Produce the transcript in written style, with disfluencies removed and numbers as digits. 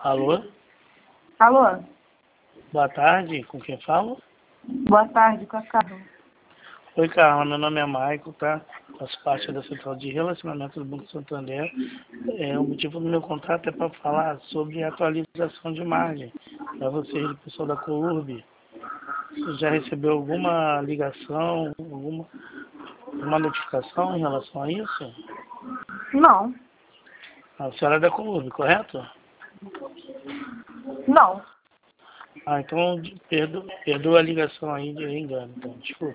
Alô? Alô? Boa tarde, com quem falo? Boa tarde, com a Carla. Oi, Carla, meu nome é Maico, tá? Faço parte da Central de Relacionamento do Banco Santander. O motivo do meu contato é para falar sobre a atualização de margem para vocês, do pessoal da Courb. Você já recebeu alguma ligação, alguma notificação em relação a isso? Não. A senhora é da Courb, correto? Não. Então perdoa a ligação aí de engano, então, desculpa.